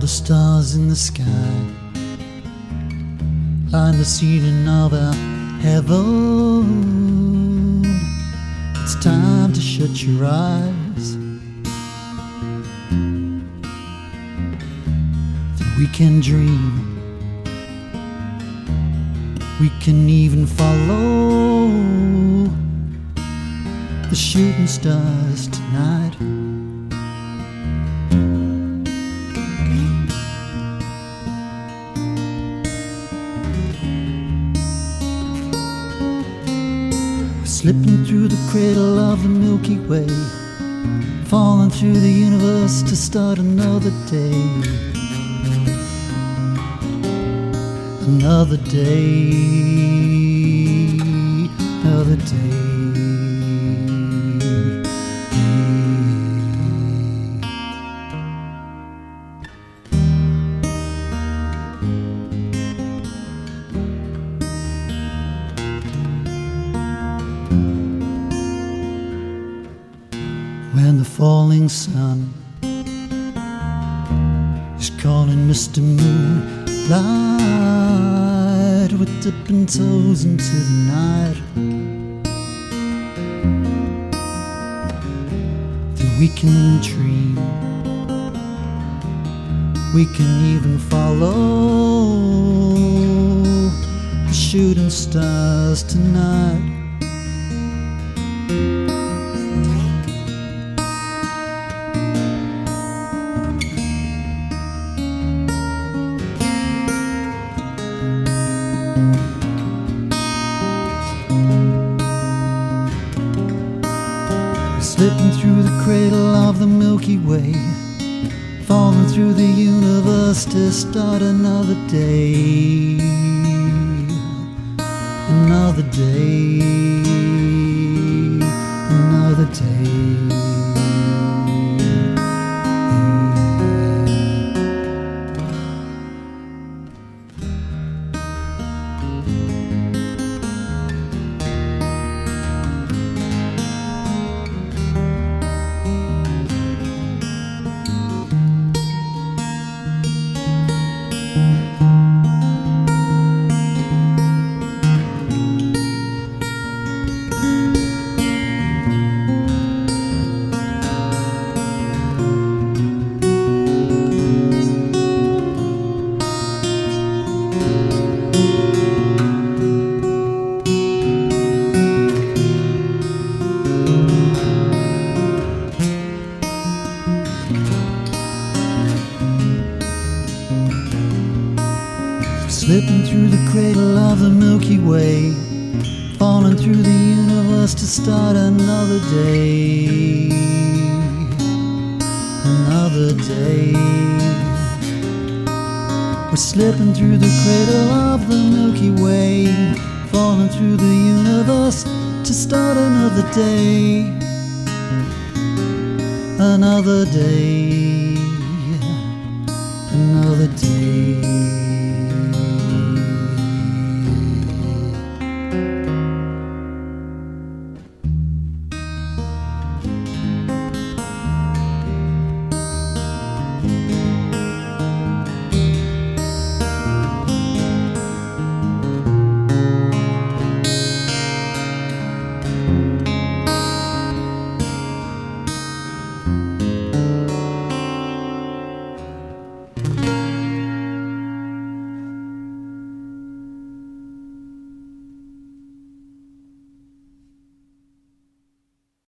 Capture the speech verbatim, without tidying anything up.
the stars in the sky line the ceiling of our heaven. It's time to shut your eyes. That we can dream, we can even follow the shooting stars tonight. Slipping through the cradle of the Milky Way, falling through the universe to start another day. Another day, another day. When the falling sun is calling Mister Moonlight, we're dipping toes into the night. Then we can dream, we can even follow the shooting stars tonight. Slipping through the cradle of the Milky Way, falling through the universe to start another day. Another day, another day. Slipping through the cradle of the Milky Way, falling through the universe to start another day. Another day. We're slipping through the cradle of the Milky Way, falling through the universe to start another day. Another day. Another day.